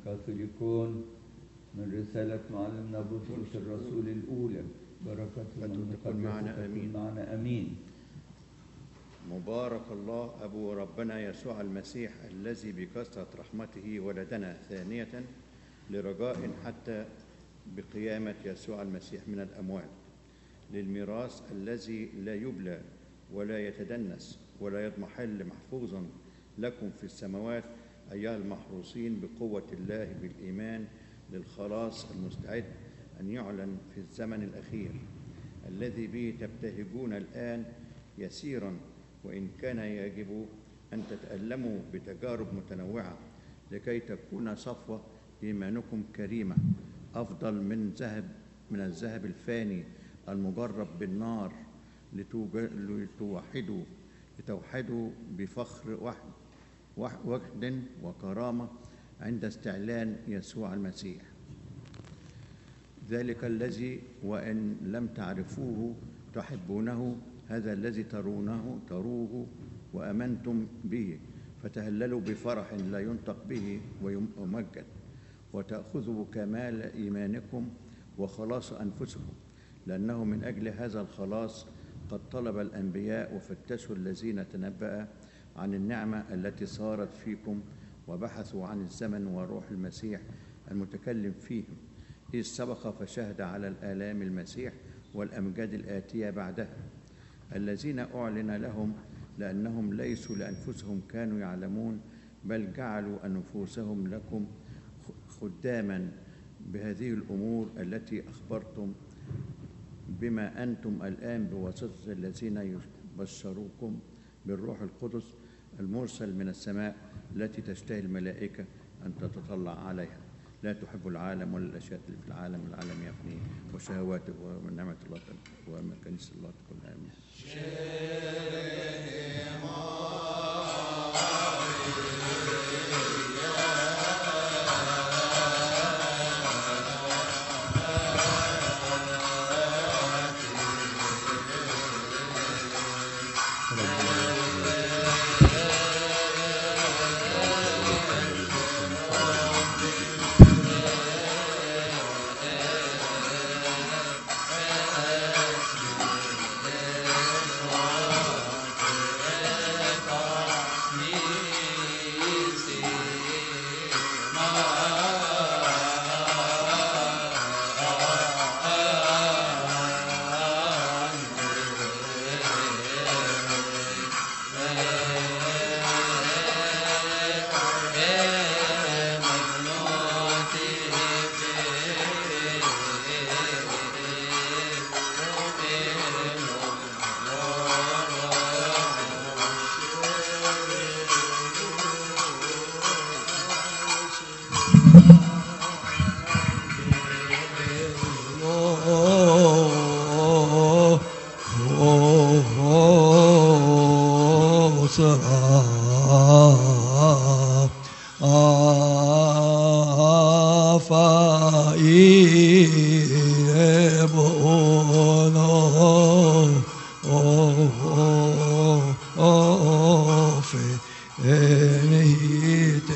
الكاثوليكون من رسالة معلمنا بطرس الرسول الأولى، بركته من تكون معنا آمين. معنا آمين. مبارك الله أبو ربنا يسوع المسيح الذي بكثرة رحمته ولدنا ثانية لرجاء حتى بقيامة يسوع المسيح من الأموات، للميراث الذي لا يبلى ولا يتدنس ولا يضمحل، محفوظا لكم في السماوات أيها المحروسين بقوة الله بالإيمان للخلاص المستعد أن يعلن في الزمن الأخير، الذي به تبتهجون الآن يسيرا، وإن كان يجب أن تتألموا بتجارب متنوعة، لكي تكون صفوة إيمانكم كريمة أفضل من الذهب الفاني المجرب بالنار، لتوحدوا بفخر وحد وكرامة عند استعلان يسوع المسيح، ذلك الذي وإن لم تعرفوه تحبونه، هذا الذي تروه وأمنتم به، فتهللوا بفرح لا ينطق به ويمجد، وتأخذوا كمال إيمانكم وخلاص أنفسكم، لأنه من أجل هذا الخلاص قد طلب الأنبياء وفتشوا الذين تنبأ عن النعمة التي صارت فيكم، وبحثوا عن الزمن وروح المسيح المتكلم فيهم، إذ سبق فشهد على الآلام المسيح والأمجاد الآتية بعدها، الذين أعلن لهم لأنهم ليسوا لأنفسهم كانوا يعلمون، بل جعلوا أنفسهم لكم خداما بهذه الأمور التي أخبرتم بما أنتم الآن بواسطة الذين يبشروكم بالروح القدس المرسل من السماء، التي تشتهي الملائكة أن تتطلع عليها، لا تحب العالم ولا الأشياء اللي في العالم، العالم يفني وشهواته، ومن نعمة الله ومن كنيسة الله تكون آمين.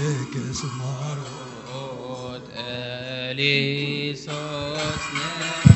Elisos